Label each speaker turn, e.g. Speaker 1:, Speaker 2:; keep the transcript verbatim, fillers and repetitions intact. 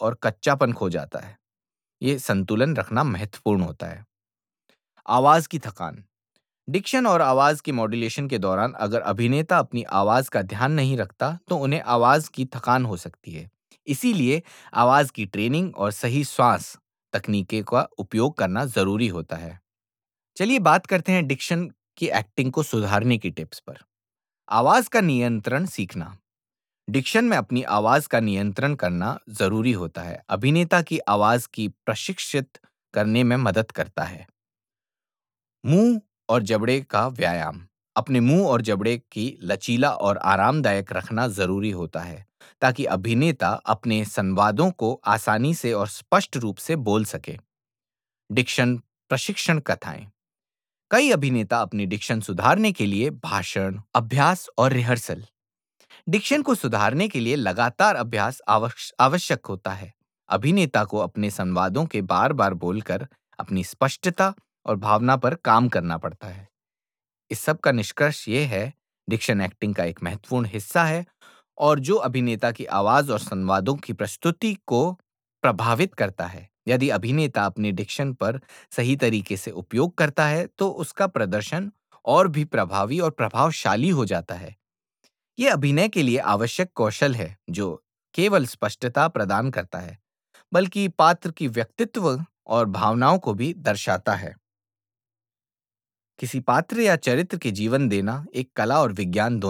Speaker 1: और कच्चापन खो जाता है। ये संतुलन रखना महत्वपूर्ण होता है। आवाज की थकान। डिक्शन और आवाज की मॉड्यूलेशन के दौरान अगर अभिनेता अपनी आवाज का ध्यान नहीं रखता तो उन्हें आवाज की थकान हो सकती है। इसीलिए आवाज की ट्रेनिंग और सही श्वास तकनीकें का उपयोग करना जरूरी होता है। चलिए बात करते हैं डिक्शन की एक्टिंग को सुधारने की टिप्स पर। आवाज का नियंत्रण सीखना। डिक्शन में अपनी आवाज का नियंत्रण करना जरूरी होता है। अभिनेता की आवाज की प्रशिक्षित करने में मदद करता है। मुंह और जबड़े का व्यायाम। अपने मुंह और जबड़े की लचीला और आरामदायक रखना जरूरी होता है ताकि अभिनेता अपने संवादों को आसानी से और स्पष्ट रूप से बोल सके। डिक्शन प्रशिक्षण कथाएं। कई अभिनेता अपनी डिक्शन सुधारने के लिए भाषण, अभ्यास और रिहर्सल। डिक्शन को सुधारने के लिए लगातार अभ्यास आवश्य- आवश्यक होता है। अभिनेता को अपने संवादों के बार बार बोलकर अपनी स्पष्टता और भावना पर काम करना पड़ता है। इस सब का निष्कर्ष ये है, डिक्शन एक्टिंग का एक महत्वपूर्ण हिस्सा है और जो अभिनेता की आवाज और संवादों की प्रस्तुति को प्रभावित करता है। यदि अभिनेता अपने डिक्शन पर सही तरीके से उपयोग करता है तो उसका प्रदर्शन और भी प्रभावी और प्रभावशाली हो जाता है। ये अभिनय के लिए आवश्यक कौशल है जो केवल स्पष्टता प्रदान करता है बल्कि पात्र की व्यक्तित्व और भावनाओं को भी दर्शाता है। किसी पात्र या चरित्र के जीवन देना एक कला और विज्ञान दोनों